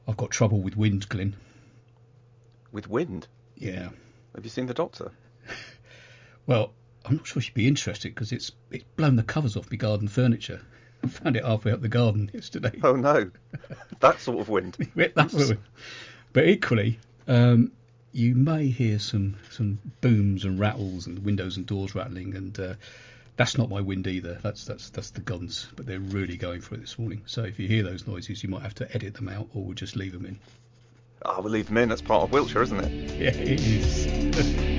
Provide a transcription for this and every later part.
I've got trouble with wind, Glyn. With wind? Yeah. Have you seen the doctor? Well, I'm not sure she'd be interested because it's blown the covers off my garden furniture. I found it halfway up the garden yesterday. Oh no, that sort of wind. But equally, you may hear some booms and rattles and windows and doors rattling, and that's not my wind either. That's the guns, but they're really going for it this morning. So if you hear those noises, you might have to edit them out, or we'll just leave them in. Ah, we'll leave them in. That's part of Wiltshire, isn't it? Yeah, it is.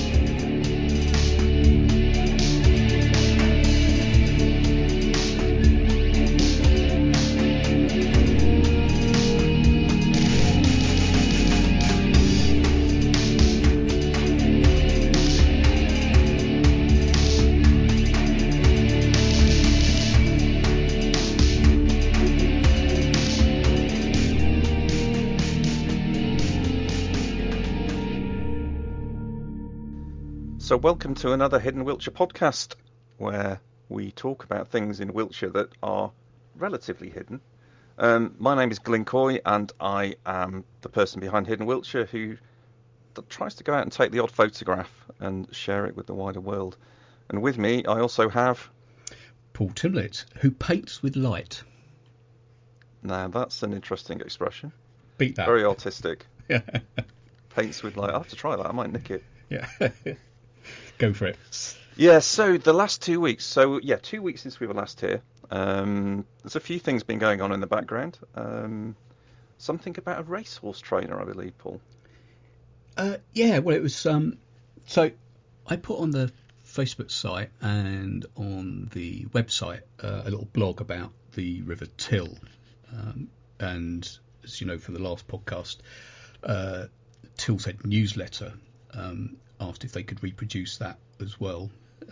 So welcome to another Hidden Wiltshire podcast, where we talk about things in Wiltshire that are relatively hidden. My name is Glyn Coy, and I am the person behind Hidden Wiltshire who tries to go out and take the odd photograph and share it with the wider world. And with me, I also have... Paul Timlett, who paints with light. Now, that's an interesting expression. Beat that. Very artistic. Yeah. Paints with light. I'll have to try that. I might nick it. Yeah. Go for it. Yeah, so the last 2 weeks. 2 weeks since we were last here. There's a few things been going on in the background. Something about a racehorse trainer, I believe, Paul. Yeah, well, it was... So I put on the Facebook site and on the website a little blog about the River Till. And as you know from the last podcast, Till's Head newsletter asked if they could reproduce that as well.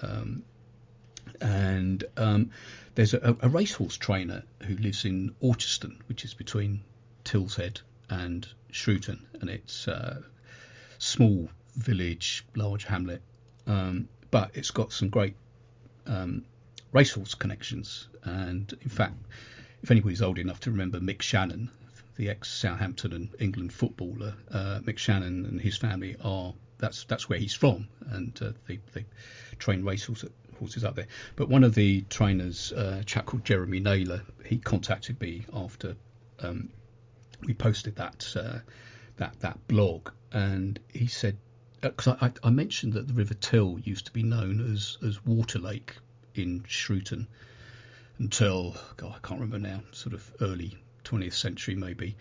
And there's a racehorse trainer who lives in Orchiston, which is between Till's Head and Shrewton, and it's a small village, large hamlet, but it's got some great racehorse connections. And in fact, if anybody's old enough to remember Mick Shannon, the ex-Southampton and England footballer, Mick Shannon and his family that's where he's from, and they train horses up there. But one of the trainers, a chap called Jeremy Naylor, he contacted me after we posted that blog, and he said, because I mentioned that the River Till used to be known as Waterlake in Shrewton until, God, I can't remember now, sort of early 20th century maybe.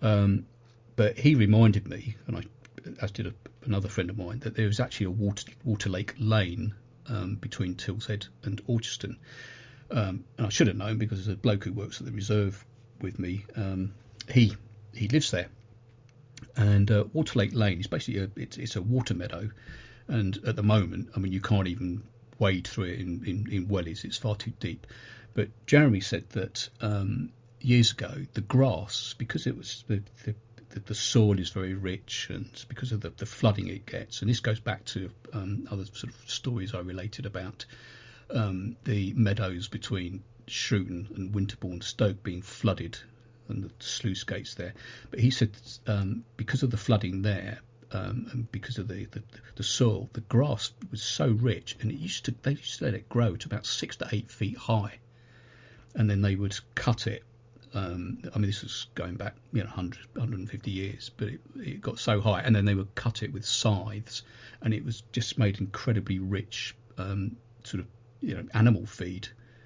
But he reminded me, and as did another friend of mine, that there was actually a Waterlake Lane between Till's Head and Orchiston. And I should have known because there's a bloke who works at the reserve with me. He lives there. And Waterlake Lane is basically it's a water meadow. And at the moment, I mean, you can't even wade through it in wellies. It's far too deep. But Jeremy said that years ago, the grass, because it was the soil is very rich, and because of the flooding it gets, and this goes back to other sort of stories I related about the meadows between Shrewton and Winterbourne Stoke being flooded and the sluice gates there. But he said because of the flooding there, and because of the soil, the grass was so rich, and they used to let it grow to about 6 to 8 feet high, and then they would cut it. I mean, this was going back, 150 years, but it got so high, and then they would cut it with scythes, and it was just made incredibly rich, sort of, animal feed.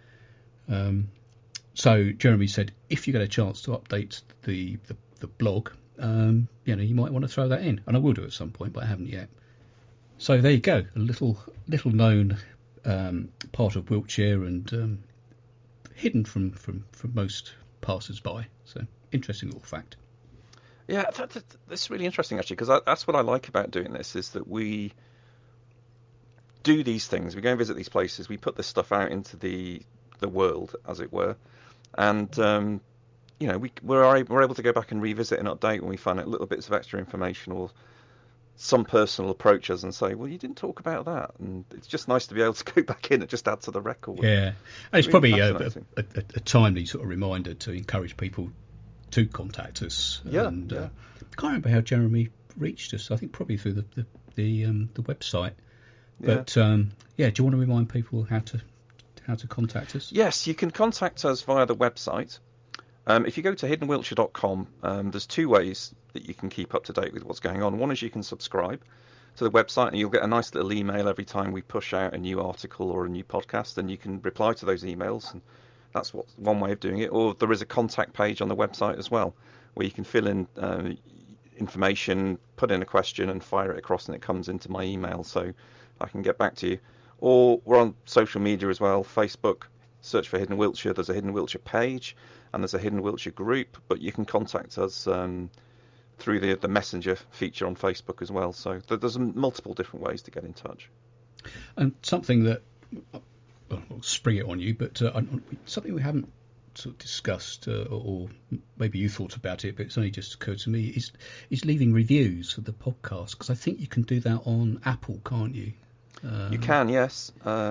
So Jeremy said, if you get a chance to update the blog, you might want to throw that in, and I will do at some point, but I haven't yet. So there you go, a little known part of Wiltshire, and hidden from most passers-by. So interesting little fact. Yeah, that's really interesting actually, because that's what I like about doing this, is that we do these things. We go and visit these places. We put this stuff out into the world, as it were, and we're able to go back and revisit and update when we find out little bits of extra information, or some person will approach us and say, well, you didn't talk about that, and it's just nice to be able to go back in and just add to the record. Yeah, and it's really probably a timely sort of reminder to encourage people to contact us. Yeah, And yeah. I can't remember how Jeremy reached us. I think probably through the website. Yeah. But yeah, do you want to remind people how to contact us? Yes, you can contact us via the website. If you go to hiddenwiltshire.com, there's two ways that you can keep up to date with what's going on. One is you can subscribe to the website, and you'll get a nice little email every time we push out a new article or a new podcast, and you can reply to those emails, and that's one way of doing it. Or there is a contact page on the website as well, where you can fill in information, put in a question, and fire it across, and it comes into my email, so I can get back to you. Or we're on social media as well, Facebook. Search for Hidden Wiltshire. There's a Hidden Wiltshire page, and there's a Hidden Wiltshire group, but you can contact us through the Messenger feature on Facebook as well. So there's multiple different ways to get in touch. And something that I'll spring it on you, but something we haven't sort of discussed, or maybe you thought about it, but it's only just occurred to me, is leaving reviews for the podcast, because I think you can do that on Apple, can't you? You can, yes.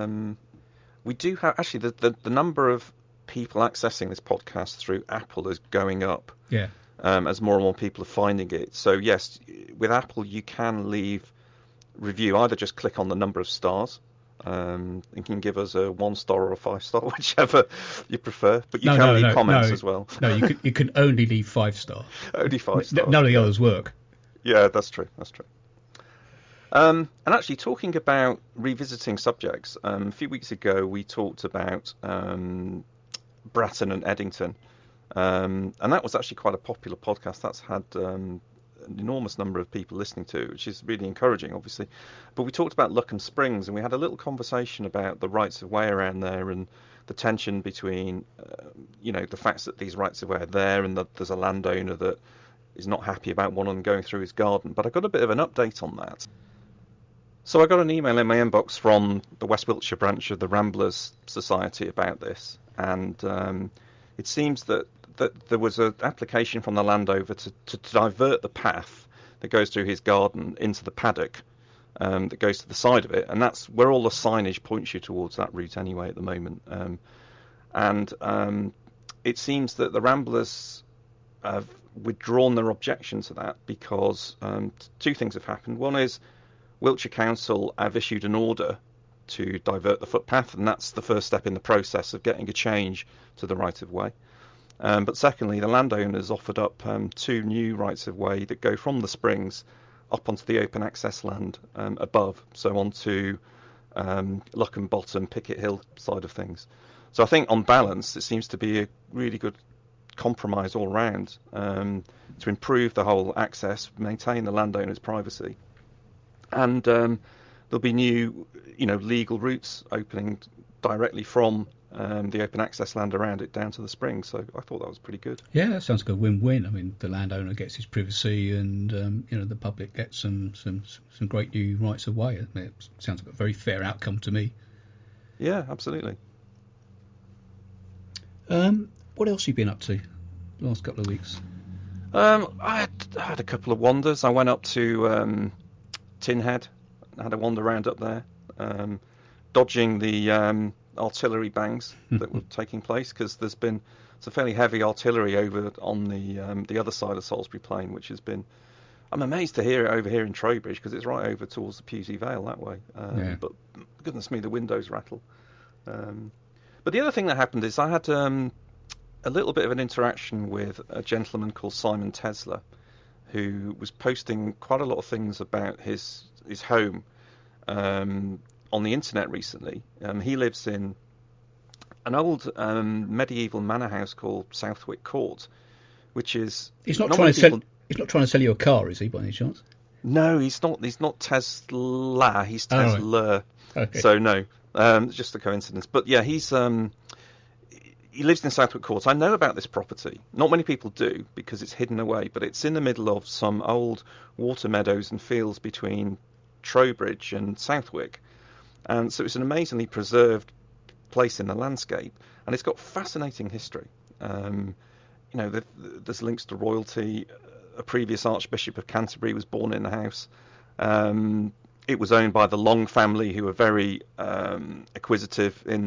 We do have, actually, the number of people accessing this podcast through Apple is going up. Yeah. As more and more people are finding it. So yes, with Apple you can leave review. Either just click on the number of stars, and you can give us a 1-star or a 5-star, whichever you prefer. But you can leave comments as well. No, you can only leave 5-star. Only 5 stars. None of the others work. Yeah, that's true. That's true. And actually, talking about revisiting subjects, a few weeks ago we talked about Bratton and Eddington. And that was actually quite a popular podcast. That's had an enormous number of people listening to it, which is really encouraging, obviously. But we talked about Luckham Springs, and we had a little conversation about the rights of way around there and the tension between, the facts that these rights of way are there, and that there's a landowner that is not happy about one of them going through his garden. But I got a bit of an update on that. So I got an email in my inbox from the West Wiltshire branch of the Ramblers Society about this, and it seems that there was an application from the landowner to divert the path that goes through his garden into the paddock that goes to the side of it, and that's where all the signage points you towards that route anyway at the moment. And it seems that the Ramblers have withdrawn their objection to that because two things have happened. One is Wiltshire Council have issued an order to divert the footpath, and that's the first step in the process of getting a change to the right of way. But secondly, the landowners offered up 2 new rights of way that go from the springs up onto the open access land above, so onto Luckham Bottom, Picket Hill side of things. So I think on balance, it seems to be a really good compromise all round to improve the whole access, maintain the landowner's privacy, and there'll be new, legal routes opening directly from the open access land around it down to the springs. So I thought that was pretty good. Yeah, that sounds like a win-win. I mean, the landowner gets his privacy, and the public gets some great new rights of way. I mean, it sounds like a very fair outcome to me. Yeah, absolutely. What else have you been up to the last couple of weeks? I had a couple of wanders. I went up to Tinhead, had a wander around up there, dodging the artillery bangs that were taking place, because there's been some fairly heavy artillery over on the other side of Salisbury Plain, which has been. I'm amazed to hear it over here in Trowbridge, because it's right over towards the Pewsey Vale that way. But goodness me, the windows rattle. But the other thing that happened is I had a little bit of an interaction with a gentleman called Simon Tesler, who was posting quite a lot of things about his home on the internet recently. He lives in an old medieval manor house called Southwick Court, which is. He's not trying to sell you a car, is he, by any chance? No, he's not. He's not Tesla. He's Tesla. Oh, right. Okay. So no, just a coincidence. But yeah, he lives in Southwick Court. I know about this property. Not many people do, because it's hidden away, but it's in the middle of some old water meadows and fields between Trowbridge and Southwick. And so it's an amazingly preserved place in the landscape, and it's got fascinating history. There's links to royalty. A previous Archbishop of Canterbury was born in the house. It was owned by the Long family, who were very acquisitive in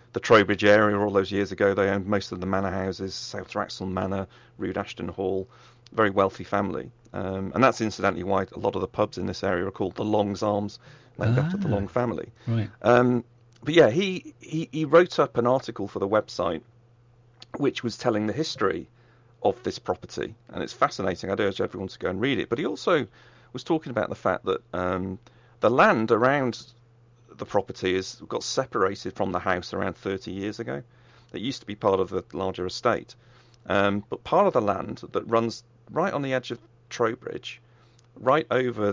the Trowbridge area all those years ago. They owned most of the manor houses, South Wraxall Manor, Rood Ashton Hall, very wealthy family. And that's incidentally why a lot of the pubs in this area are called the Long's Arms, named after the Long family. Right. But yeah, he wrote up an article for the website which was telling the history of this property, and it's fascinating. I'd urge everyone to go and read it. But he also was talking about the fact that the land around the property got separated from the house around 30 years ago. It used to be part of the larger estate, but part of the land that runs right on the edge of Trowbridge, right over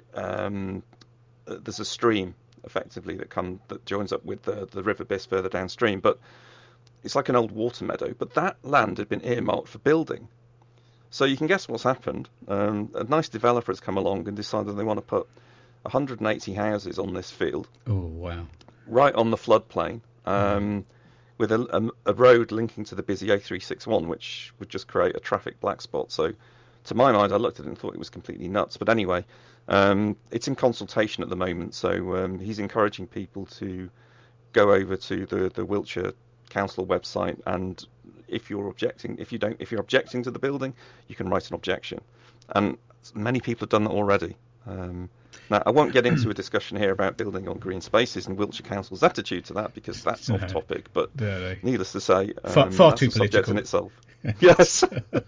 there's a stream effectively that joins up with the River Biss further downstream, but it's like an old water meadow. But that land had been earmarked for building. So you can guess what's happened. A nice developer has come along and decided they want to put 180 houses on this field. Oh, wow. Right on the floodplain, with a road linking to the busy A361, which would just create a traffic black spot. So to my mind, I looked at it and thought it was completely nuts. But anyway, it's in consultation at the moment. So he's encouraging people to go over to the Wiltshire Council website, and if you're objecting to the building, you can write an objection. And many people have done that already. Now, I won't get into a discussion here about building on green spaces and Wiltshire Council's attitude to that, because that's off topic. But needless to say, far that's too a subject political in itself. Yes.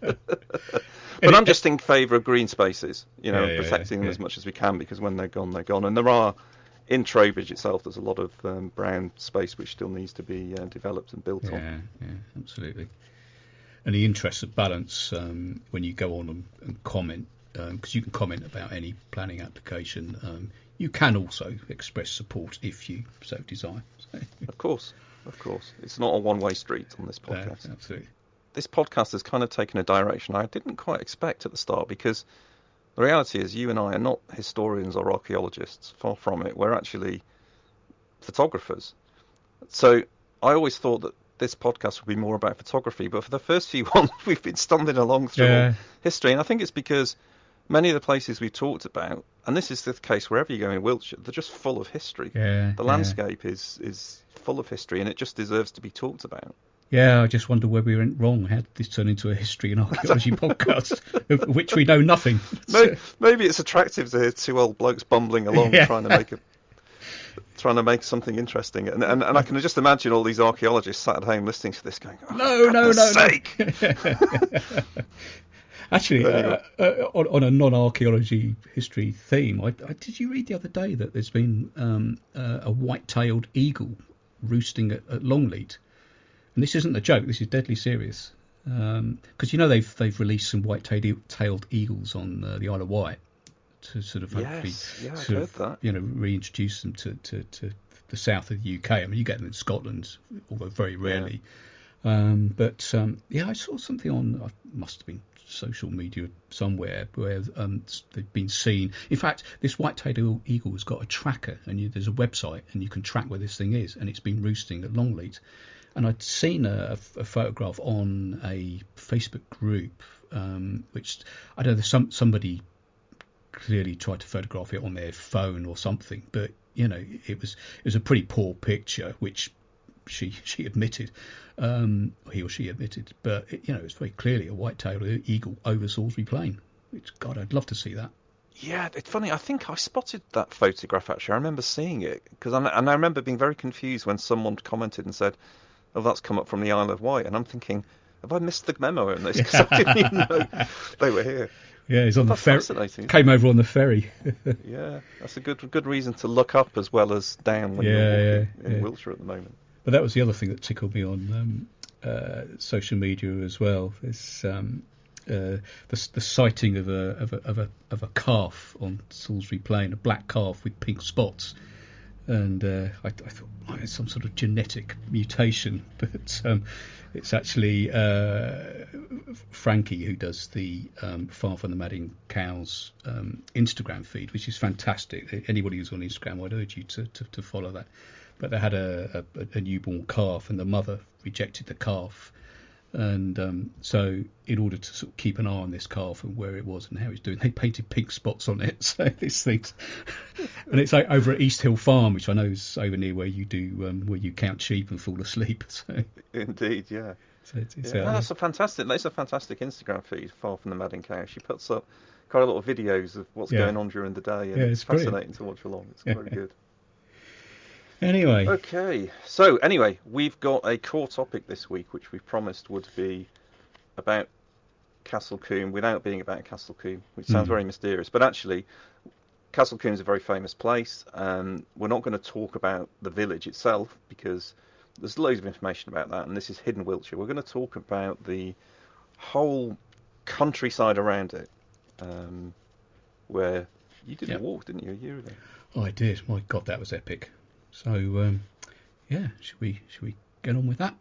But I'm just in favour of green spaces, protecting them as much as we can, because when they're gone, they're gone. And there are, in Trowbridge itself, there's a lot of brown space which still needs to be developed and built on. Yeah, absolutely. And the interests of balance, when you go on and comment, because you can comment about any planning application, you can also express support if you so desire. So. Of course. It's not a one-way street on this podcast. Absolutely. This podcast has kind of taken a direction I didn't quite expect at the start, because the reality is you and I are not historians or archaeologists, far from it. We're actually photographers. So I always thought that this podcast would be more about photography, but for the first few ones we've been stumbling along through history, and I think it's because many of the places we've talked about, and this is the case wherever you go in Wiltshire, they're just full of history. The landscape is full of history, and it just deserves to be talked about. Yeah, I just wonder where we went wrong. How did this turn into a history and archaeology podcast, of which we know nothing? Maybe it's attractive to hear two old blokes bumbling along trying to make something interesting. And I can just imagine all these archaeologists sat at home listening to this going, no. Actually, on a non-archaeology history theme, did you read the other day that there's been a white-tailed eagle roosting at Longleat? And this isn't a joke. This is deadly serious. Because they've released some white-tailed eagles on the Isle of Wight to sort of hopefully reintroduce them to the south of the UK. I mean, you get them in Scotland, although very rarely. But I saw something on, must have been social media somewhere, where they've been seen. In fact, this white-tailed eagle has got a tracker, and there's a website, and you can track where this thing is, and it's been roosting at Longleat. And I'd seen a photograph on a Facebook group, which I don't know, somebody clearly tried to photograph it on their phone or something, but it was a pretty poor picture, which she admitted, he or she admitted, but it's very clearly a white-tailed eagle over Salisbury Plain. Which, God, I'd love to see that. Yeah, it's funny. I think I spotted that photograph actually. I remember seeing it and I remember being very confused when someone commented and said, "Oh, that's come up from the Isle of Wight," and I'm thinking, have I missed the memo in this? Because I didn't even know they were here. Yeah, he's on the ferry. Fascinating. Came over on the ferry. Yeah, that's a good reason to look up as well as down when you're walking in Wiltshire at the moment. But that was the other thing that tickled me on social media as well. Is the sighting of a calf on Salisbury Plain, a black calf with pink spots. And I thought, it's some sort of genetic mutation, but it's actually Frankie who does the Farm from the Madding Cows Instagram feed, which is fantastic. Anybody who's on Instagram, I'd urge you to follow that. But they had a newborn calf, and the mother rejected the calf, And so in order to sort of keep an eye on this car from where it was and how it's doing, they painted pink spots on it. So this thing's, and it's over at East Hill Farm, which I know is over near where you do where you count sheep and fall asleep. So Indeed, yeah. so it's Yeah, no, that's a fantastic. That's a fantastic Instagram feed. Far from the Madding Cow. She puts up quite a lot of videos of what's Yeah. going on during the day, and Yeah, it's it's brilliant. fascinating to watch along. It's very good. Anyway, Okay, so anyway, we've got a core topic this week, which we promised would be about Castle Combe without being about Castle Combe, which sounds very mysterious, but actually, Castle Combe is a very famous place. We're not going to talk about the village itself because there's loads of information about that, and this is hidden Wiltshire. We're going to talk about the whole countryside around it, where you did a walk, didn't you, a year ago? I did. My God, that was epic. So yeah, should we get on with that?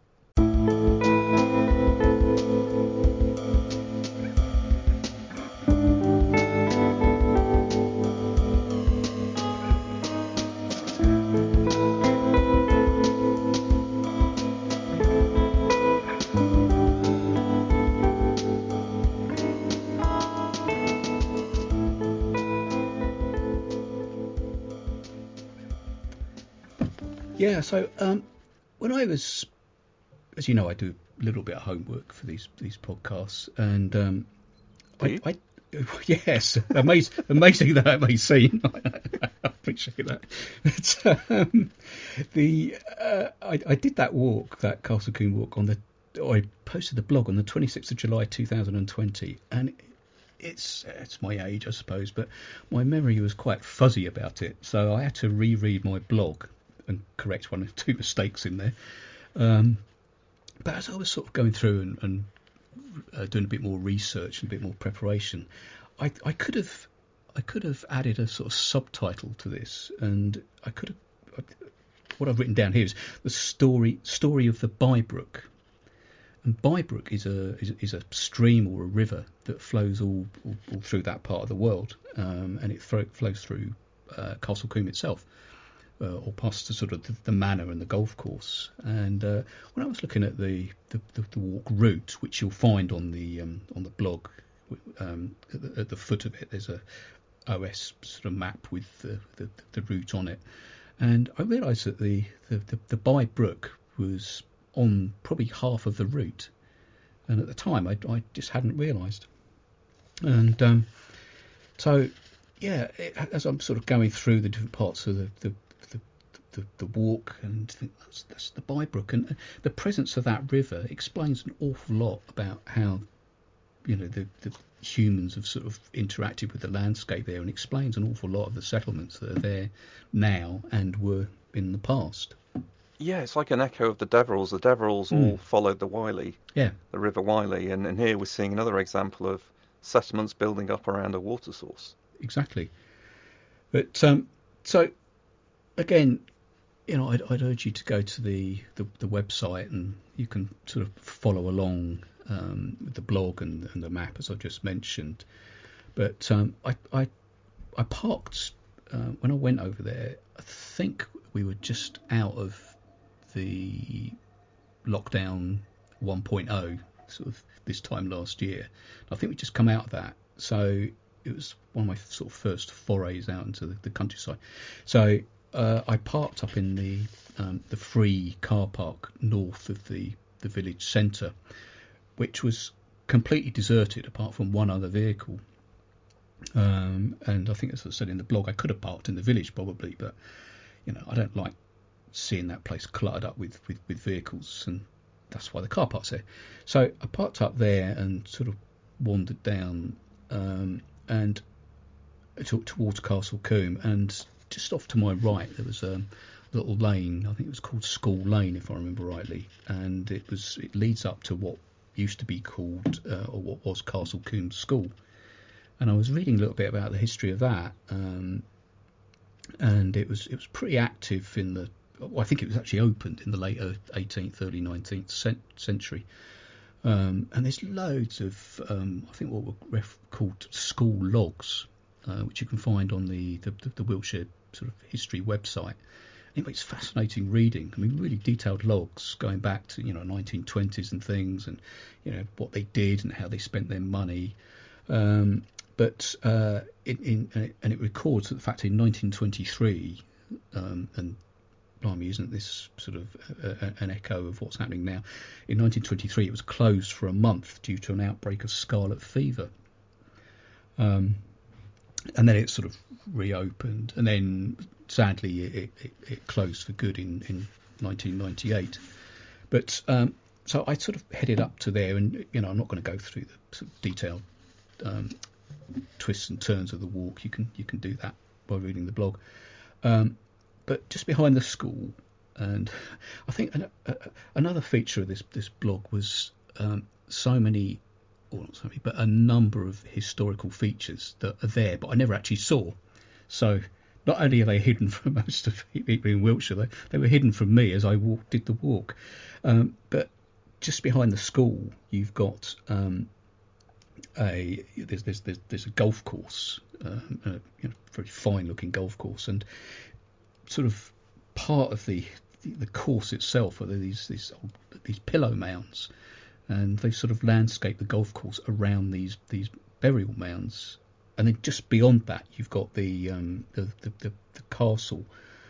Yeah, so when I was, as you know, I do a little bit of homework for these podcasts, and I yes, amazing that may seem. I appreciate that. But, I did that walk, that Castle Combe walk I posted the blog on the 26th of July 2020, and it's my age, I suppose, but my memory was quite fuzzy about it, so I had to reread my blog and correct one or two mistakes in there. But as I was sort of going through and doing a bit more research and a bit more preparation, I could have added a sort of subtitle to this, and I could have. What I've written down here is the story of the Bybrook. And Bybrook is a stream or a river that flows all through that part of the world, and it flows through Castle Combe itself. Or past the sort of the manor and the golf course. And when I was looking at the walk route, which you'll find on the blog, at the foot of it, there's a OS sort of map with the route on it, and I realised that the Bybrook was on probably half of the route, and at the time I just hadn't realised. And so yeah, as I'm sort of going through the different parts of the walk and think that's the Bybrook, and the presence of that river explains an awful lot about how the humans have sort of interacted with the landscape there, and explains an awful lot of the settlements that are there now and were in the past. Yeah, it's like an echo of the Deverells. The Deverells all followed the Wylye, the River Wylye, and here we're seeing another example of settlements building up around a water source. Exactly. But so again, I'd urge you to go to the website, and you can sort of follow along with the blog and the map as I just mentioned. But I parked when I went over there. I think we were just out of the lockdown 1.0 sort of this time last year. I think we just come out of that, so it was one of my sort of first forays out into the countryside. So I parked up in the free car park north of the village centre, which was completely deserted apart from one other vehicle. And I think, as I said in the blog, I could have parked in the village probably, but I don't like seeing that place cluttered up with vehicles, and that's why the car park's there. So I parked up there and sort of wandered down and towards Castle Combe, and just off to my right there was a little lane. I think it was called School Lane, if I remember rightly, and it leads up to what used to be called or what was Castle Combe School. And I was reading a little bit about the history of that, and it was pretty active in the. I think it was actually opened in the late 18th, early 19th century. And there's loads of I think what were called school logs, which you can find on the Wiltshire sort of history website. Anyway, it's fascinating reading. I mean, really detailed logs going back to 1920s and things, and what they did and how they spent their money. But it records the fact in 1923, and blimey, isn't this sort of an echo of what's happening now? In 1923, it was closed for a month due to an outbreak of scarlet fever. And then it sort of reopened, and then sadly it closed for good in 1998. But so I sort of headed up to there, and I'm not going to go through the sort of detailed twists and turns of the walk. You can do that by reading the blog. But just behind the school, and I think another feature of this blog was so many. Or not so many, but a number of historical features that are there, but I never actually saw. So not only are they hidden from most of the people in Wiltshire, they were hidden from me as I did the walk. But just behind the school, you've got there's a golf course, very fine-looking golf course, and sort of part of the course itself are these pillow mounds. And they've sort of landscaped the golf course around these burial mounds, and then just beyond that, you've got the castle,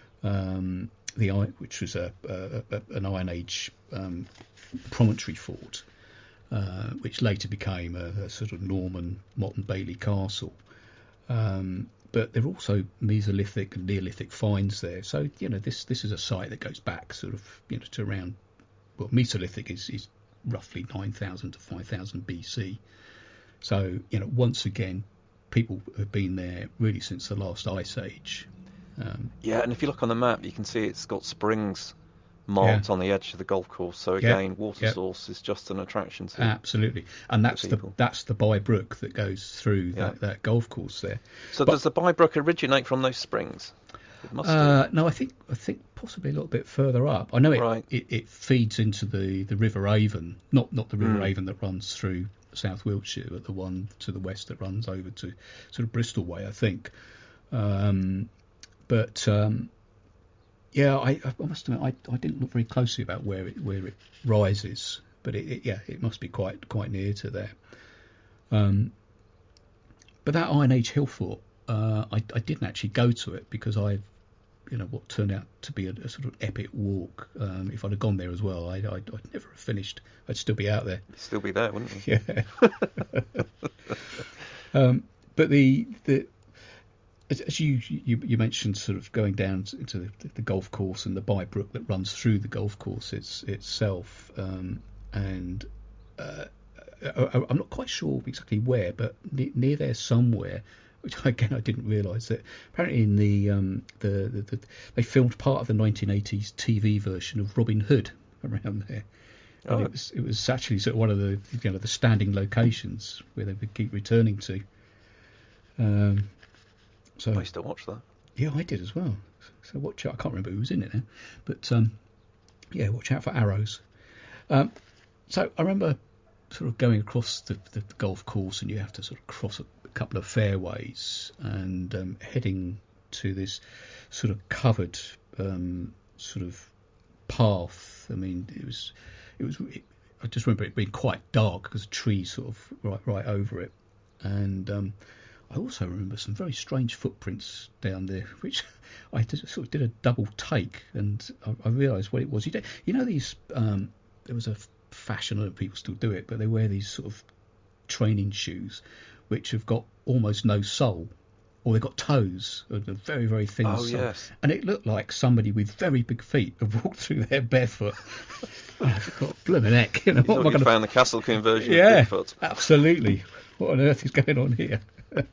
which was an Iron Age promontory fort, which later became a sort of Norman Motte and Bailey castle. But there are also Mesolithic and Neolithic finds there, so this is a site that goes back sort of to around, well, Mesolithic is roughly 9,000 to 5,000 BC. So, once again, people have been there really since the last ice age. Yeah, and if you look on the map, you can see it's got springs marked on the edge of the golf course. So again, water source is just an attraction to absolutely, and that's the Bye Brook that goes through that golf course there. So does the Bye Brook originate from those springs? It must do. No, I think possibly a little bit further up. I know it feeds into the River Avon, not the River Avon that runs through South Wiltshire, but the one to the west that runs over to sort of Bristol way, I think. I must admit I didn't look very closely about where it rises, but it must be quite near to there. But that Iron Age hill fort, I didn't actually go to it because what turned out to be a sort of epic walk. If I'd have gone there as well, I'd never have finished. I'd still be out there. You'd still be there, wouldn't you? Yeah. But as you mentioned, sort of going down into the golf course and the Bye Brook that runs through the golf course itself, and I'm not quite sure exactly where, but near there somewhere. Which again I didn't realise that apparently in they filmed part of the 1980s TV version of Robin Hood around there. And it was actually sort of one of the standing locations where they would keep returning to. So I used to watch that. Yeah, I did as well. So watch out. I can't remember who was in it now, but watch out for arrows. So I remember sort of going across the golf course, and you have to sort of cross a couple of fairways and heading to this sort of covered sort of path. I mean, it was. I just remember it being quite dark because the trees sort of right over it, and I also remember some very strange footprints down there, which I sort of did a double take, and I realised what it was. These. There was a fashion, I don't know if people still do it, but they wear these sort of training shoes which have got almost no sole, or they've got toes, a very, very thin sole. Yes. And it looked like somebody with very big feet had walked through there barefoot. I thought, blooming heck. You found the Castle Coombe version of Bigfoot. Absolutely. What on earth is going on here?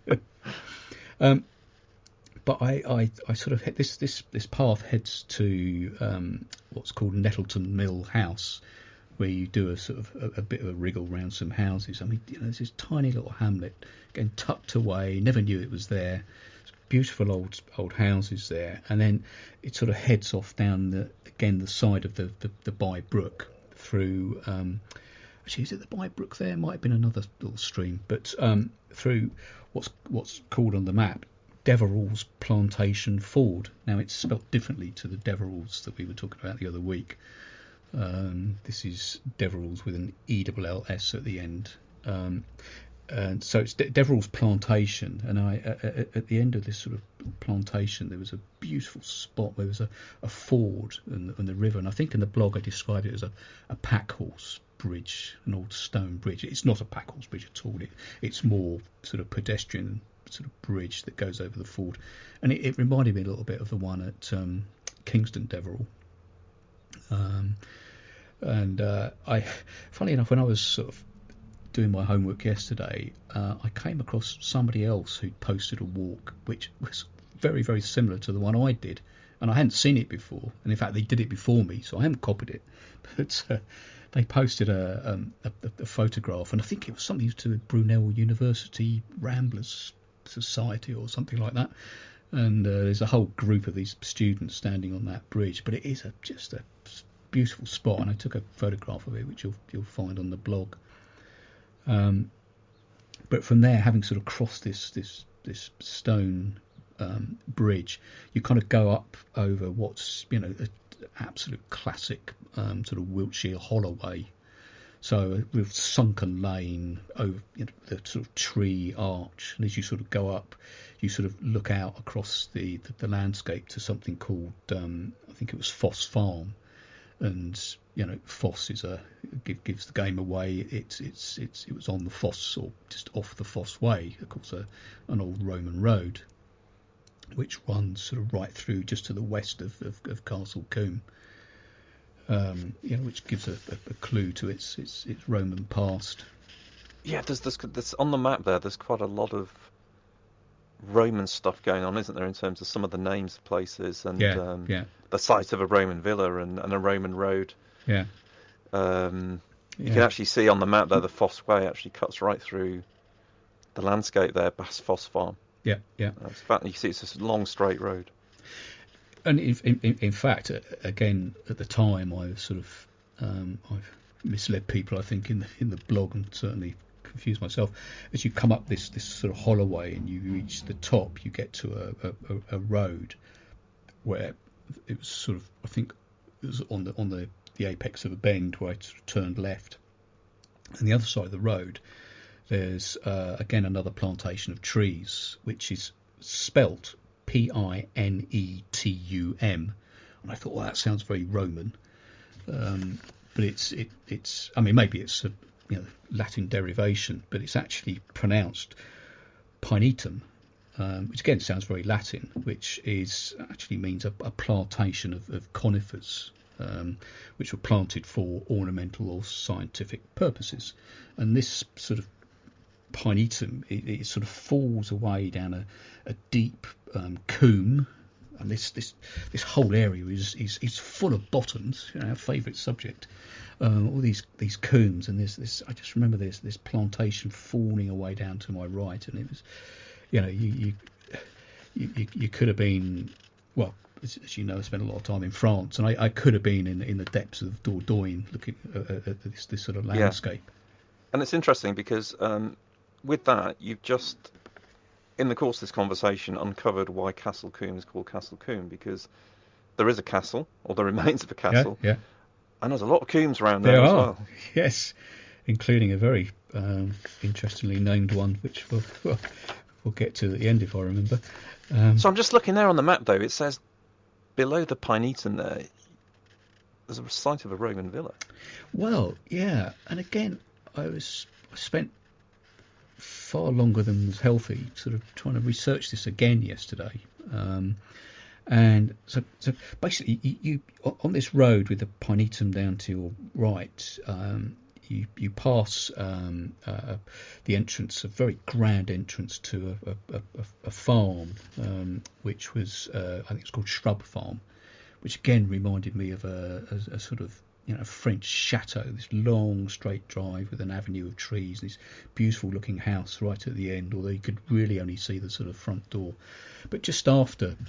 But I sort of hit this path heads to what's called Nettleton Mill House, where you do a sort of a bit of a wriggle around some houses. I mean, there's this tiny little hamlet, again tucked away. Never knew it was there. It's beautiful old houses there, and then it sort of heads off down the side of the Bye Brook through. Actually, is it the Bye Brook there? Might have been another little stream, but through what's called on the map Deverell's Plantation Ford. Now it's spelt differently to the Deverells that we were talking about the other week. This is Deverell's with an ELLS at the end. And so it's Deverell's Plantation, and at the end of this sort of plantation there was a beautiful spot where there was a ford and the river, and I think in the blog I described it as a pack horse bridge, an old stone bridge. It's not a pack horse bridge at all. It's more sort of pedestrian sort of bridge that goes over the ford, and it reminded me a little bit of the one at Kingston Deverell. Funnily enough, when I was sort of doing my homework yesterday, I came across somebody else who posted a walk which was very, very similar to the one I did, and I hadn't seen it before, and in fact they did it before me, so I haven't copied it, but they posted a photograph, and I think it was something to do with Brunel University Ramblers Society or something like that, and there's a whole group of these students standing on that bridge, but it is just a beautiful spot, and I took a photograph of it which you'll find on the blog. But from there, having sort of crossed this stone bridge, you kind of go up over what's an absolute classic sort of Wiltshire holloway. So with sunken lane over the sort of tree arch, and as you sort of go up, you sort of look out across the landscape to something called I think it was Foss Farm. And Foss gives the game away. It was on the Foss, or just off the Foss Way, of course, an old Roman road, which runs sort of right through just to the west of Castle Combe. Which gives a clue to its Roman past. Yeah, there's on the map there. There's quite a lot of Roman stuff going on, isn't there, in terms of some of the names of places and the site of a Roman villa and a Roman road. Yeah. You can actually see on the map there the Foss Way actually cuts right through the landscape there, Bass Foss Farm. Yeah, yeah. You see it's a long straight road. And in fact, again, at the time, I was sort of I've misled people, I think, in the blog, and certainly confused myself. As you come up this sort of holloway and you reach the top, you get to a road where it was sort of, I think it was on the apex of a bend where I sort of turned left, and the other side of the road there's again another plantation of trees, which is spelt Pinetum, and I thought, well, that sounds very Roman, but it's I mean, maybe it's a Latin derivation, but it's actually pronounced Pinetum, which again sounds very Latin, which actually means a plantation of conifers, which were planted for ornamental or scientific purposes. And this sort of Pinetum, it sort of falls away down a deep combe, and this whole area is full of bottoms. Our favourite subject. All these combes, and there's this. I just remember this plantation falling away down to my right, and it was, you could have been, well, as you know, I spent a lot of time in France, and I could have been in the depths of Dordogne looking at this sort of landscape. Yeah. And it's interesting because with that, you've just, in the course of this conversation, uncovered why Castle Combe is called Castle Combe, because there is a castle, or the remains of a castle. Yeah. And there's a lot of combes around there as well. Yes, including a very interestingly named one, which we'll get to at the end if I remember. So I'm just looking there on the map, though. It says below the Pinetum there's a site of a Roman villa. Well, yeah, and again, I spent far longer than was healthy sort of trying to research this again yesterday. And so basically, you on this road with the Pinetum down to your right, you pass the entrance, a very grand entrance to a farm, which was I think it's called Shrub Farm, which again reminded me of a sort of French chateau. This long straight drive with an avenue of trees, and this beautiful looking house right at the end, although you could really only see the sort of front door. But just after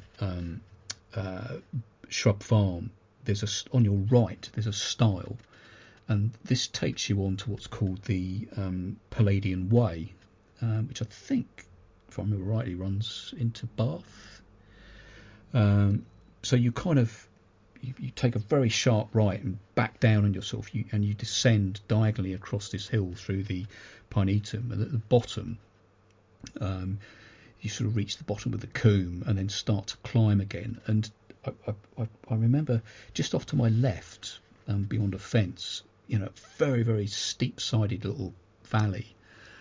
Shrub Farm, on your right there's a stile, and this takes you on to what's called the Palladian Way, which I think if I remember rightly, runs into Bath. So you kind of you take a very sharp right and back down on yourself, and you descend diagonally across this hill through the Pinetum, and at the bottom, you sort of reach the bottom with the Coombe and then start to climb again. And I remember just off to my left, beyond a fence, very, very steep-sided little valley.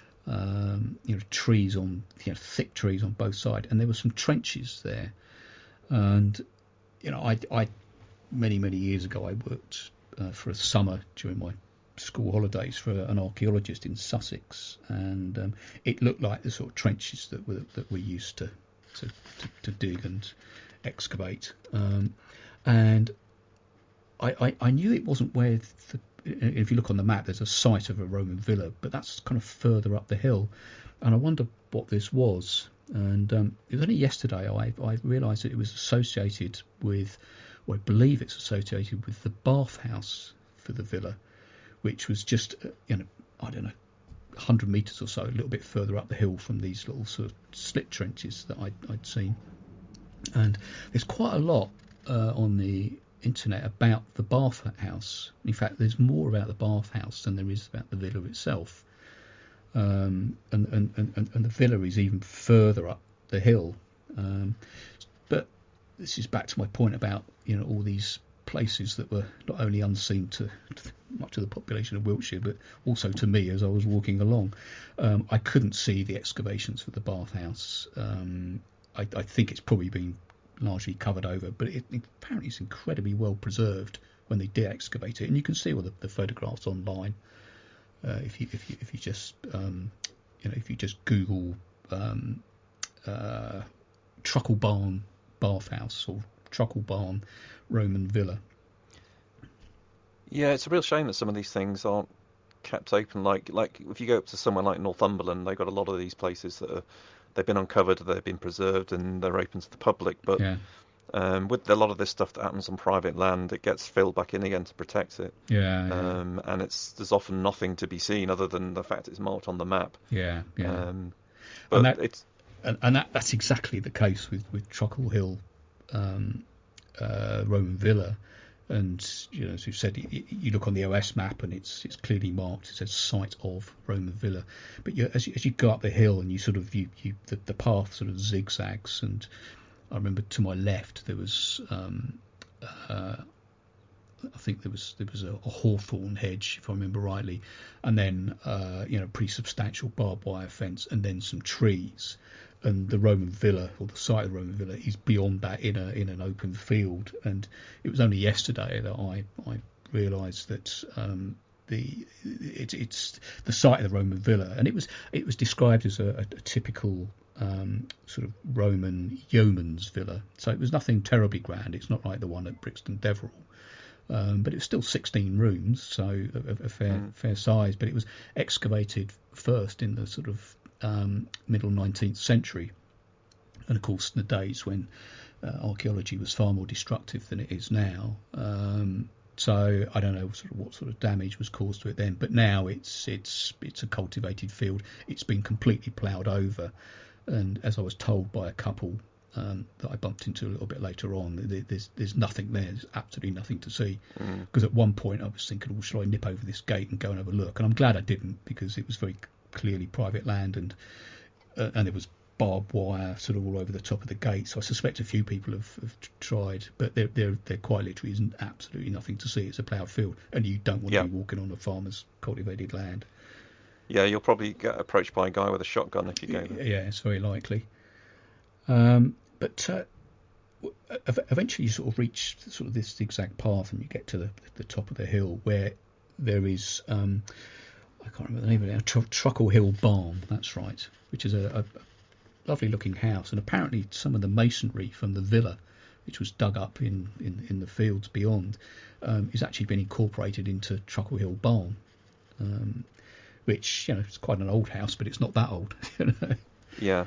Trees on, thick trees on both sides, and there were some trenches there. And I many, many years ago, I worked for a summer during my school holidays for an archaeologist in Sussex, and it looked like the sort of trenches that we used to dig and excavate. And I knew it wasn't where if you look on the map, there's a site of a Roman villa, but that's kind of further up the hill, and I wonder what this was. And it was only yesterday I realised that it was associated with, or I believe it's associated with the bathhouse for the villa, which was just, I don't know, 100 metres or so, a little bit further up the hill from these little sort of slit trenches that I'd seen. And there's quite a lot on the internet about the bathhouse. In fact, there's more about the bathhouse than there is about the villa itself. And the villa is even further up the hill. But this is back to my point about all these places that were not only unseen to much of the population of Wiltshire, but also to me as I was walking along. I couldn't see the excavations for the bathhouse. I think it's probably been largely covered over, but apparently it's incredibly well preserved when they did excavate it, and you can see all the photographs online. If you just if you just Google Truckle Barn bathhouse or Truckle Barn Roman villa. Yeah, it's a real shame that some of these things aren't kept open. Like if you go up to somewhere like Northumberland, they've got a lot of these places that they've been uncovered, they've been preserved, and they're open to the public. But Yeah. With a lot of this stuff that happens on private land, it gets filled back in again to protect it. Yeah. And there's often nothing to be seen other than the fact it's marked on the map. Yeah. But that's exactly the case with Truckle Hill Roman villa. And as you said, you look on the OS map and it's clearly marked. It says site of Roman villa. But as you go up the hill and you sort of the path sort of zigzags, and I remember to my left there was I think there was a hawthorn hedge, if I remember rightly, and then pretty substantial barbed wire fence, and then some trees. And the Roman villa, or the site of the Roman villa, is beyond that in an open field. And it was only yesterday that I realised that it's the site of the Roman villa, and it was described as a typical sort of Roman yeoman's villa. So it was nothing terribly grand. It's not like the one at Brixton Deverill. But it was still 16 rooms, so a fair size. But it was excavated first in the sort of middle 19th century, and of course in the days when archaeology was far more destructive than it is now. So I don't know what sort of damage was caused to it then, but now it's a cultivated field. It's been completely ploughed over, and as I was told by a couple that I bumped into a little bit later on, there's nothing there. There's absolutely nothing to see. Because at one point I was thinking, shall I nip over this gate and go and have a look? And I'm glad I didn't, because it was very clearly private land, and there was barbed wire sort of all over the top of the gate. So I suspect a few people have tried, but there quite literally isn't absolutely nothing to see. It's a ploughed field, and you don't want to be walking on a farmer's cultivated land. Yeah, you'll probably get approached by a guy with a shotgun if you go there. Yeah, it's very likely. But eventually you sort of reach sort of this zigzag path, and you get to the top of the hill where there is I can't remember the name of it now, Truckle Hill Barn, that's right, which is a lovely looking house, and apparently some of the masonry from the villa, which was dug up in the fields beyond, is actually been incorporated into Truckle Hill Barn, which it's quite an old house, but it's not that old. Yeah.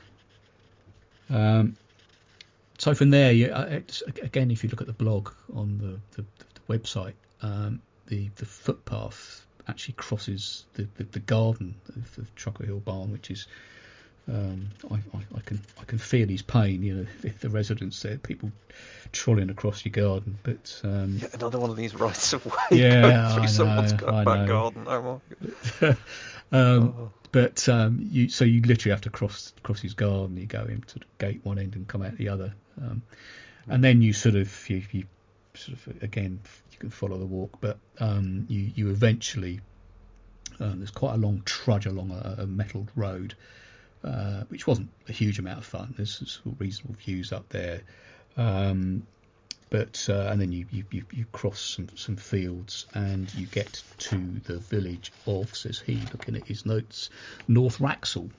So from there, again, if you look at the blog on the website, the footpath actually crosses the garden of Truckle Hill Barn, which is I can feel his pain. You know, the residents there, people trolling across your garden. But Yeah, another one of these rights of way. yeah, Going through I someone's know, I back know. garden. Oh my God. But you literally have to cross his garden. You go into the gate one end and come out the other, and then you sort of you sort of again you can follow the walk, but you eventually there's quite a long trudge along a metalled road, which wasn't a huge amount of fun. There's sort of reasonable views up there, but and then you cross some fields and you get to the village of, says he, looking at his notes, North Wraxall,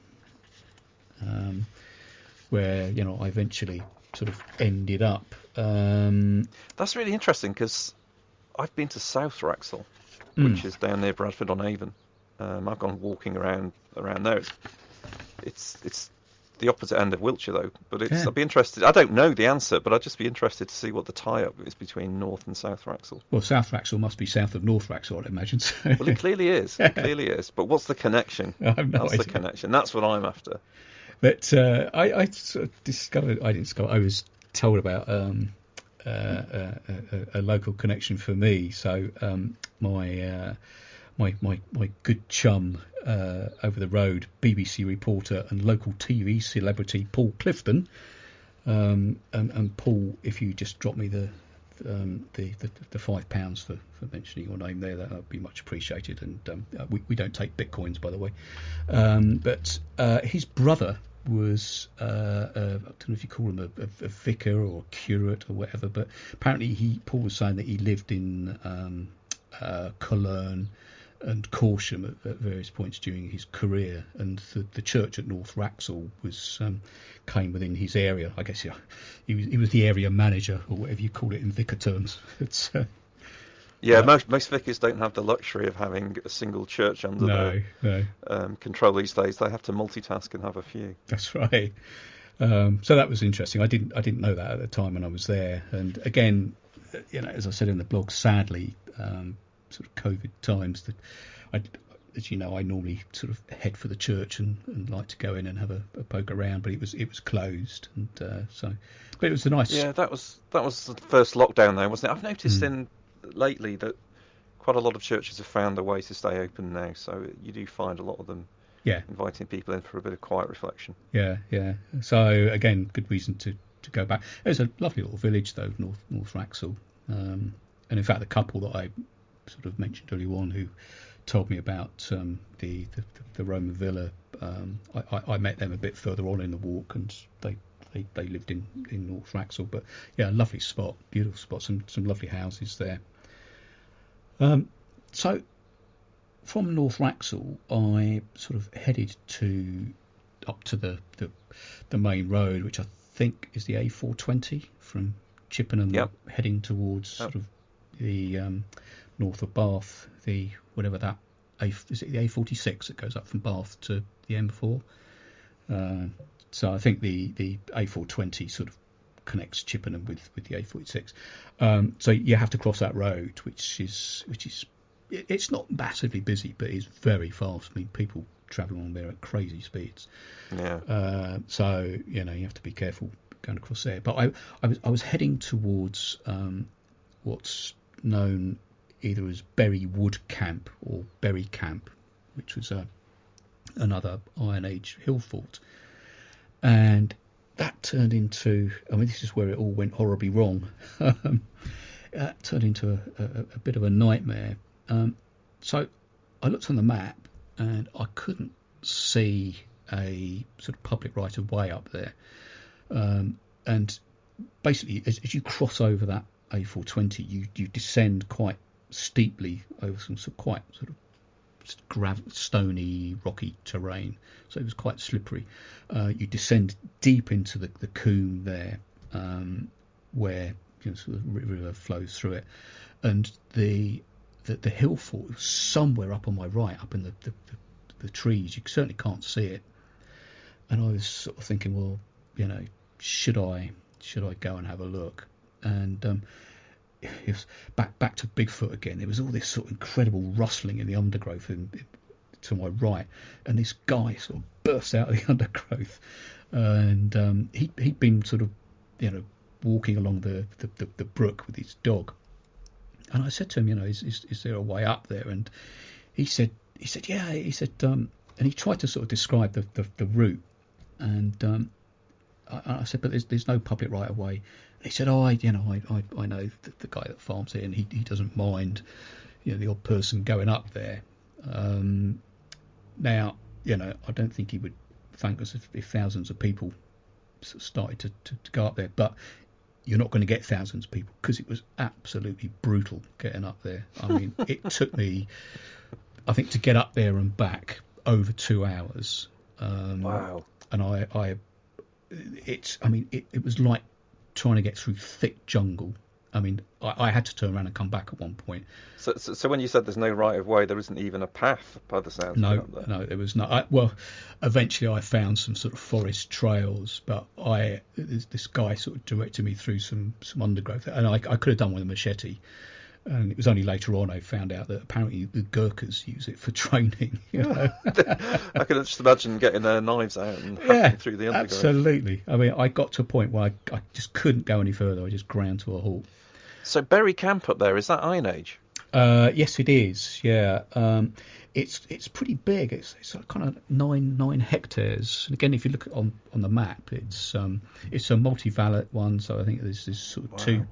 where I eventually sort of ended up. That's really interesting because I've been to South Wraxall, which is down near Bradford on Avon. I've gone walking around there. It's the opposite end of Wiltshire though, but Yeah. I'd be interested. I don't know the answer, but I'd just be interested to see what the tie-up is between North and South Wraxall. Well, South Wraxall must be south of North Wraxall, I'd imagine. So. Well, it clearly is. It clearly is. But what's the connection? I have no That's idea. the connection. That's what I'm after. But I sort of I was told about a local connection for me. So my good chum over the road, BBC reporter and local TV celebrity Paul Clifton, and Paul, if you just drop me the £5 for mentioning your name there, that would be much appreciated. And we don't take bitcoins, by the way. But his brother was I don't know if you call him a vicar or a curate or whatever, but apparently Paul was saying that he lived in Cologne and Corsham at various points during his career, and the church at North Wraxall came within his area. I guess he was the area manager or whatever you call it in vicar terms. It's most vicars don't have the luxury of having a single church under no. Control these days. They have to multitask and have a few. That's right. So that was interesting. I didn't know that at the time when I was there. And again, as I said in the blog, sadly, sort of COVID times, as you know, I normally sort of head for the church and like to go in and have a poke around, but it was closed, and but it was a nice. Yeah, that was the first lockdown though, wasn't it? I've noticed lately that quite a lot of churches have found a way to stay open now, so you do find a lot of them inviting people in for a bit of quiet reflection. Yeah. So again, good reason to go back. It was a lovely little village though, North Wraxall, and in fact the couple that I sort of mentioned earlier on who told me about the Roman villa, I met them a bit further on in the walk, and they lived in North Wraxall. But yeah, a lovely spot, beautiful spot, some lovely houses there. So from North Wraxall, I sort of headed up to the main road, which I think is the A420 from Chippenham, heading towards sort of the north of Bath, the whatever that is it the A46 that goes up from Bath to the M4. So I think the A420 sort of connects Chippenham with the A46. So you have to cross that road, which is it's not massively busy, but it's very fast. I mean, people travel along there at crazy speeds. Yeah. So you have to be careful going across there. But I was heading towards what's known either as Bury Wood Camp or Bury Camp, which was another Iron Age hill fort, and that turned into, this is where it all went horribly wrong. That turned into a bit of a nightmare. So I looked on the map and I couldn't see a sort of public right of way up there. And basically, as you cross over that A420, you descend quite steeply over some quite sort of stony, rocky terrain. So it was quite slippery. You descend deep into the coombe there, where sort of river flows through it, and the hill fort was somewhere up on my right, up in the trees. You certainly can't see it. And I was sort of thinking, well, should I go and have a look? And it was back to Bigfoot again. There was all this sort of incredible rustling in the undergrowth, and to my right, and this guy sort of burst out of the undergrowth, and he'd been sort of, walking along the brook with his dog, and I said to him, is there a way up there? And he said yeah. He said, and he tried to sort of describe the route, and I said, but there's no public right of way. And he said, I know the guy that farms here, and he doesn't mind, the odd person going up there. Now, I don't think he would thank us if thousands of people sort of started to go up there, but you're not going to get thousands of people because it was absolutely brutal getting up there. I mean, it took me, I think, to get up there and back over 2 hours. Wow. And it was like trying to get through thick jungle. I mean, I had to turn around and come back at one point. So when you said there's no right of way, there isn't even a path by the sounds of it up there. No, there was not. Well, eventually I found some sort of forest trails, but this guy sort of directed me through some undergrowth, and I could have done with a machete. And it was only later on I found out that apparently the Gurkhas use it for training. I can just imagine getting their knives out and hacking through the undergrowth. Absolutely. I mean, I got to a point where I just couldn't go any further. I just ground to a halt. So Berry Camp up there, is that Iron Age? Yes, it is. Yeah, it's pretty big. It's like kind of nine hectares. And again, if you look on the map, it's a multi-valet one. So I think there's sort of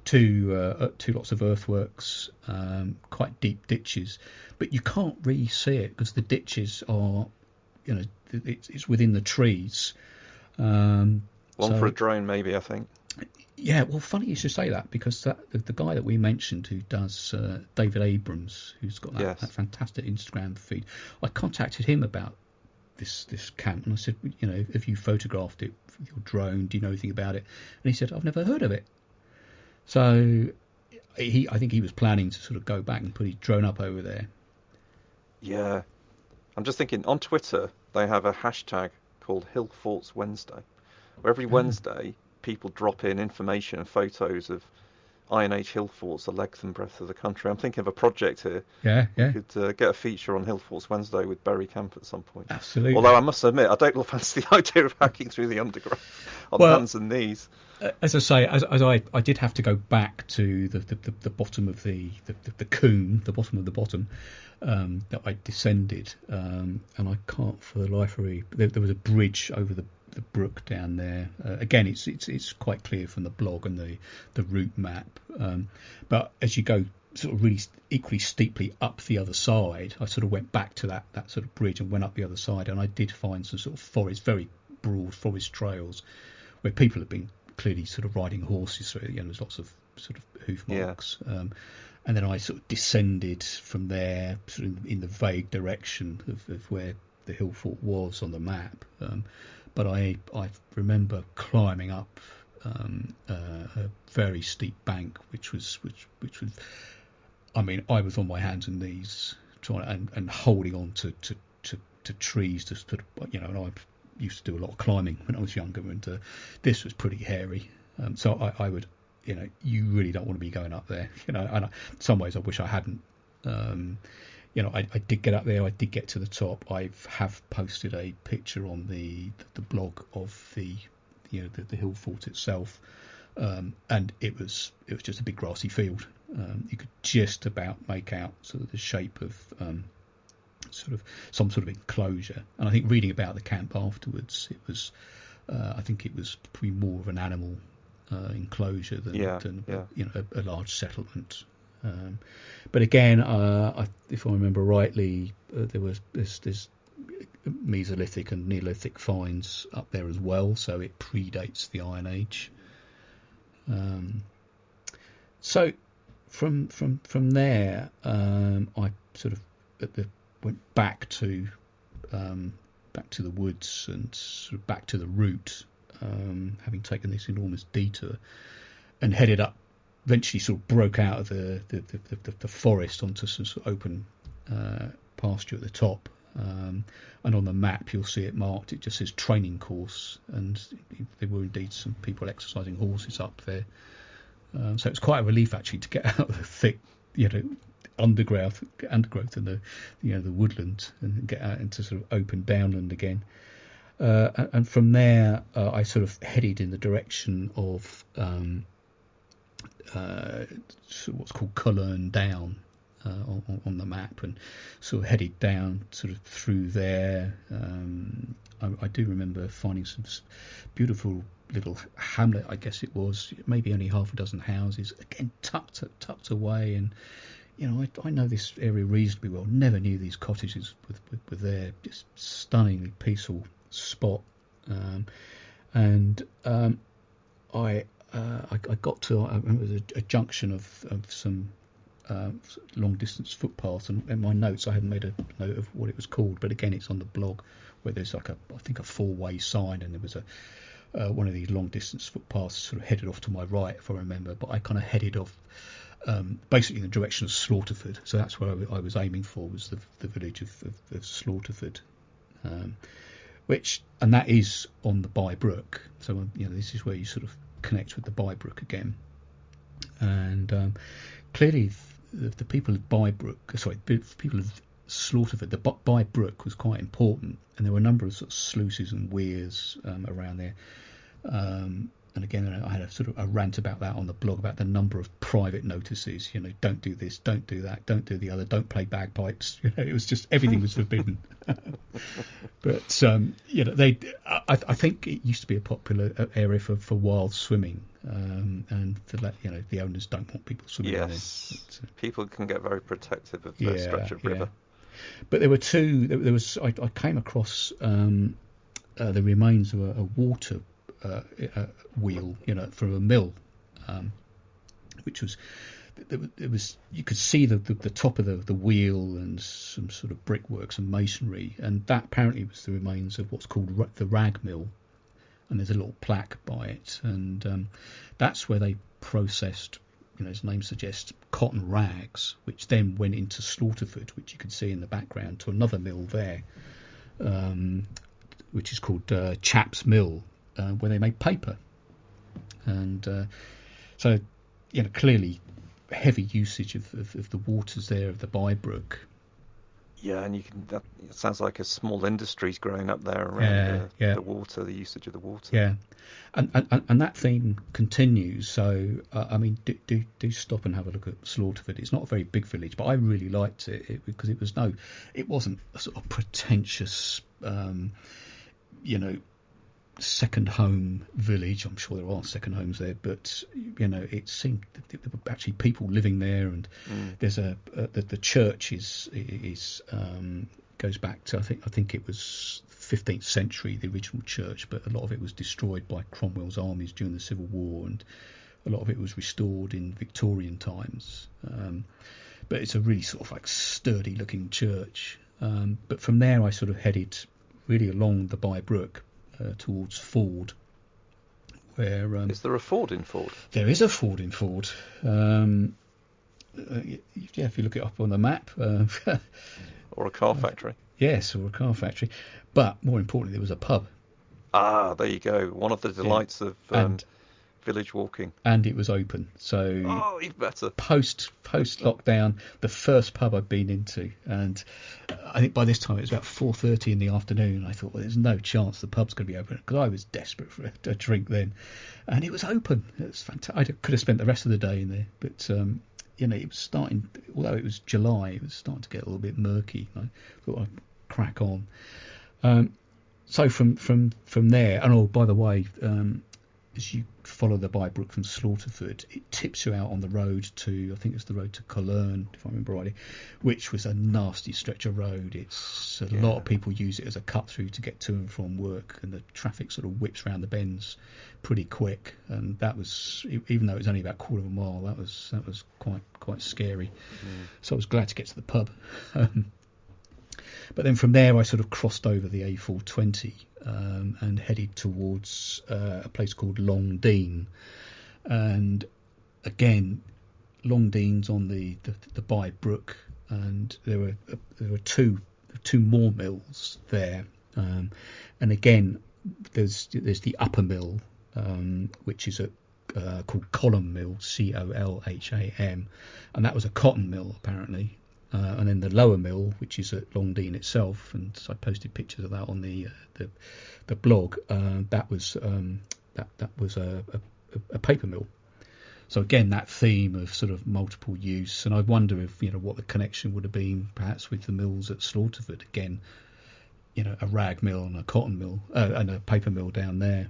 two lots of earthworks, quite deep ditches, but you can't really see it because the ditches are, it's within the trees. One for a drone, maybe, I think. Yeah, well, funny you should say that, because the guy that we mentioned who does David Abrams, who's got that fantastic Instagram feed, I contacted him about this camp, and I said, have you photographed it with your drone? Do you know anything about it? And he said, I've never heard of it. So I think he was planning to sort of go back and put his drone up over there. Yeah. I'm just thinking, on Twitter, they have a hashtag called Hill Forts Wednesday, where every Wednesday people drop in information and photos of Iron Age hill forts the length and breadth of the country. I'm thinking of a project here. Yeah. We could get a feature on Hill Forts Wednesday with Berry Camp at some point. Absolutely. Although I must admit, I don't fancy the idea of hacking through the underground on hands and knees. As I say, as I did have to go back to the bottom of the coombe, the bottom of the bottom, that I descended, and I can't for the life of me. There was a bridge over the brook down there. Again, it's quite clear from the blog and the route map. But as you go sort of really equally steeply up the other side, I sort of went back to that sort of bridge and went up the other side, and I did find some sort of forest, very broad forest trails where people have been clearly sort of riding horses through. There's lots of sort of hoof marks. Yeah. And then I sort of descended from there sort of in the vague direction of where the hill fort was on the map. But I remember climbing up a very steep bank, which was. I mean, I was on my hands and knees trying and holding on to trees to sort of, and I used to do a lot of climbing when I was younger, and this was pretty hairy. So I would, you really don't want to be going up there, and in some ways I wish I hadn't. I did get up there. I did get to the top. I have posted a picture on the blog of the hill fort itself, and it was just a big grassy field. You could just about make out sort of the shape of sort of some sort of enclosure. And I think reading about the camp afterwards, it was I think it was probably more of an animal enclosure than a large settlement. But again, if I remember rightly, there's Mesolithic and Neolithic finds up there as well, so it predates the Iron Age. So from there, I sort of went back to the woods and sort of back to the route, having taken this enormous detour, and headed up. Eventually, sort of broke out of the forest onto some sort of open pasture at the top. And on the map, you'll see it marked. It just says training course, and there were indeed some people exercising horses up there. So it's quite a relief actually to get out of the thick, undergrowth in the the woodland, and get out into sort of open downland again. And from there, I sort of headed in the direction of what's called Cullern Down on the map, and sort of headed down sort of through there. I do remember finding some beautiful little hamlet, I guess it was, maybe only half a dozen houses, again tucked away, and I know this area reasonably well. Never knew these cottages were there. Just stunningly peaceful spot, and I got to, I remember it was a junction of some long distance footpaths, and in my notes I hadn't made a note of what it was called, but again it's on the blog, where there's like I think a 4-way sign, and there was one of these long distance footpaths sort of headed off to my right, if I remember, but I kind of headed off basically in the direction of Slaughterford. So that's where I was aiming for, was the village of Slaughterford, and that is on the Bye Brook. So this is where you sort of connect with the Bye Brook again, and clearly the people of people of Slaughterford, the Bye Brook was quite important, and there were a number of sort of sluices and weirs around there. And again, I had a sort of a rant about that on the blog, about the number of private notices. Don't do this, don't do that, don't do the other, don't play bagpipes. It was just, everything was forbidden. But I think it used to be a popular area for wild swimming, and the owners don't want people swimming in there. Yes, people can get very protective of their stretch of river. But there were two. There was. I came across the remains of a water wheel, from a mill, which was. It was. You could see the top of the wheel and some sort of brickworks and masonry, and that apparently was the remains of what's called the rag mill. And there's a little plaque by it, and that's where they processed, as the name suggests, cotton rags, which then went into Slaughterford, which you can see in the background, to another mill there, which is called Chaps Mill, where they made paper. And so, clearly heavy usage of the waters there of the Bye Brook. Yeah, and that it sounds like a small industry's growing up there around the water, the usage of the water. Yeah, and that theme continues. So do stop and have a look at Slaughterford. It's not a very big village, but I really liked it because it wasn't a sort of pretentious, second home village. I'm sure there are second homes there, but it seemed that there were actually people living there, and there's the church is goes back to I think it was 15th century, the original church, but a lot of it was destroyed by Cromwell's armies during the Civil War, and a lot of it was restored in Victorian times. But it's a really sort of like sturdy looking church. But from there I sort of headed really along the Bye Brook towards Ford, where is there a Ford in Ford? There is a Ford in Ford. If you look it up on the map, or a car factory. Yes, or a car factory. But more importantly, there was a pub. Ah, there you go. One of the delights of village walking. And it was open. So even better. Post lockdown, the first pub I'd been into, and I think by this time it was about 4:30 in the afternoon. I thought, well, there's no chance the pub's going to be open, because I was desperate for a drink then, and it was open. It was fantastic. I could have spent the rest of the day in there, but it was starting. Although it was July, it was starting to get a little bit murky. I thought I'd crack on. So from there, and by the way, as you follow the Bye Brook from Slaughterford, it tips you out on the road to, I think it's the road to Cullern, if I remember rightly, which was a nasty stretch of road. It's a lot of people use it as a cut through to get to and from work, and the traffic sort of whips round the bends pretty quick. And that was, even though it was only about a quarter of a mile, that was quite scary. So I was glad to get to the pub. But then from there I sort of crossed over the A420 and headed towards a place called Longdean. And again, Longdean's on the Bye Brook, and there were two more mills there. And again, there's the upper mill, which is at called Colham Mill, Colham, and that was a cotton mill apparently. And then the lower mill, which is at Longdean itself, and I posted pictures of that on the blog. That was a paper mill. So again, that theme of sort of multiple use, and I wonder if what the connection would have been perhaps with the mills at Slaughterford. Again, a rag mill and a cotton mill and a paper mill down there.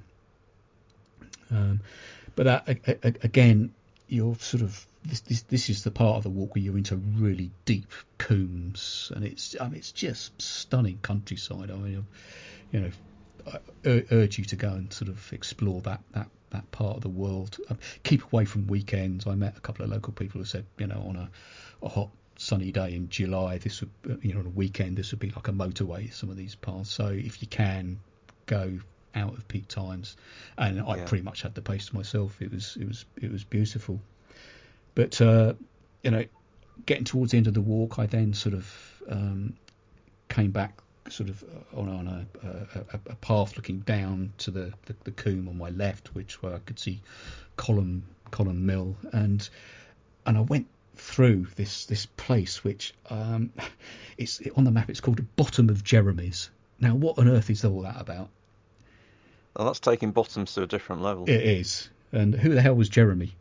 But that again, you're sort of this is the part of the walk where you're into really deep combes, and it's just stunning countryside. I urge you to go and sort of explore that part of the world. Keep away from weekends. I met a couple of local people who said, on a hot sunny day in July, this would, on a weekend, this would be like a motorway, some of these paths. So if you can, go out of peak times. And I pretty much had the pace to myself. It was beautiful. But getting towards the end of the walk, I then sort of came back sort of on a path looking down to the combe on my left, where I could see Colham Mill, and I went through this place which it's on the map. It's called the Bottom of Jeremy's. Now, what on earth is all that about? Well, that's taking bottoms to a different level. It is. And who the hell was Jeremy?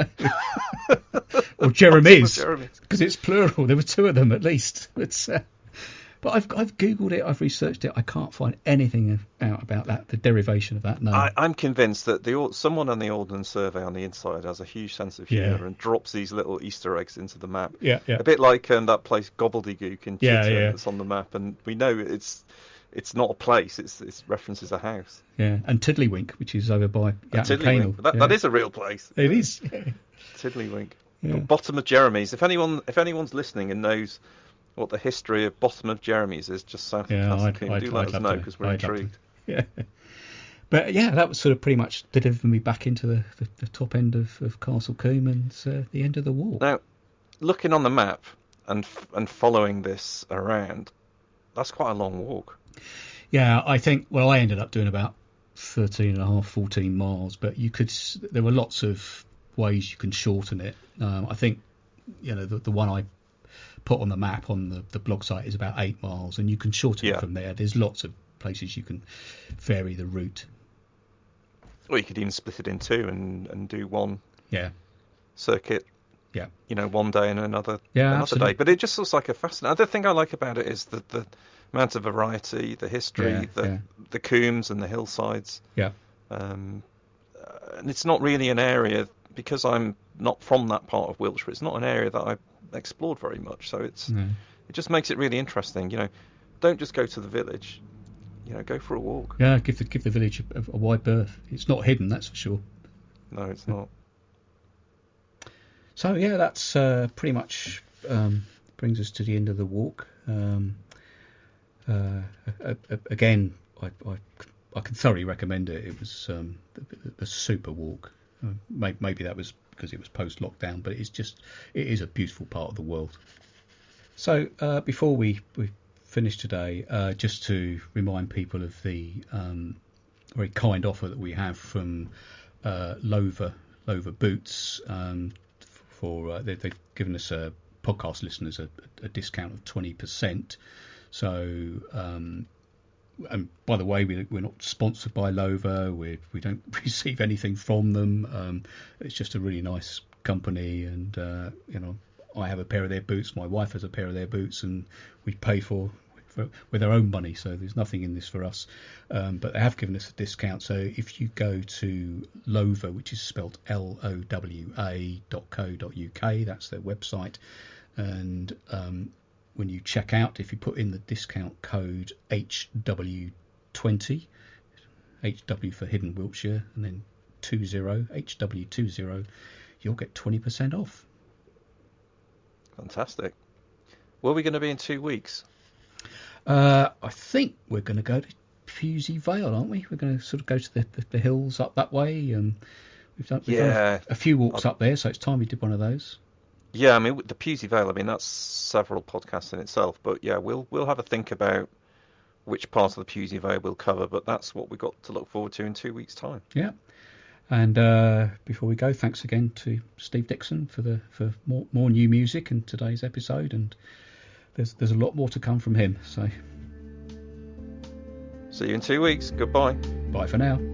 Or Jeremy's, because it's plural. There were two of them at least. But I've googled it, I've researched it. I can't find anything out about that, the derivation of that name. I'm convinced that someone on the Ordnance Survey on the inside has a huge sense of humour and drops these little Easter eggs into the map. Yeah. A bit like that place Gobbledygook in Chitton that's on the map, and we know it's not a place. It references a house. Yeah, and Tiddlywink, which is over by Tiddlywink. That is a real place. It is. Tiddlywink. Yeah. Bottom of Jeremy's. If anyone's listening and knows what the history of Bottom of Jeremy's is, just south of Castle Combe, do let us know, because we're intrigued. Yeah. But that was sort of pretty much delivered me back into the top end of Castle Combe and the end of the walk. Now, looking on the map and following this around, that's quite a long walk. Yeah, I think, I ended up doing about 14 miles, but there were lots of ways you can shorten it. I think, the one I put on the map on the blog site is about 8 miles, and you can shorten it from there. There's lots of places you can vary the route. Or you could even split it in two and do one circuit. Yeah. One day and another absolutely. day. But it just looks like a fascinating. Other thing I like about it is the amount of variety, the history, the combes and the hillsides. Yeah. And it's not really an area, because I'm not from that part of Wiltshire. It's not an area that I've explored very much. So it just makes it really interesting. Don't just go to the village. Go for a walk. Yeah, give the village a wide berth. It's not hidden, that's for sure. No, it's not. So that's pretty much brings us to the end of the walk. Again, I can thoroughly recommend it. It was a super walk. Maybe that was because it was post-lockdown, but it is a beautiful part of the world. So before we finish today, just to remind people of the very kind offer that we have from Lover Boots. They've given us podcast listeners a discount of 20%. So, and by the way, we're not sponsored by Lover. We don't receive anything from them. It's just a really nice company, and I have a pair of their boots. My wife has a pair of their boots, and we pay with our own money. So there's nothing in this for us. But they have given us a discount. So if you go to Lover, which is spelled LOWA.co.uk, that's their website, and when you check out, if you put in the discount code HW20, HW for Hidden Wiltshire, and then 20, HW20, you'll get 20% off. Fantastic. Where are we going to be in 2 weeks? I think we're going to go to Pewsey Vale, aren't we? We're going to sort of go to the hills up that way, and we've done a few walks up there, so it's time we did one of those. Yeah, I mean, the Pewsey Vale, that's several podcasts in itself, but yeah, we'll have a think about which part of the Pewsey Vale we'll cover, but that's what we've got to look forward to in 2 weeks' time. Yeah. And before we go, thanks again to Steve Dixon for more new music in today's episode, and there's a lot more to come from him. So see you in 2 weeks. Goodbye. bye for now.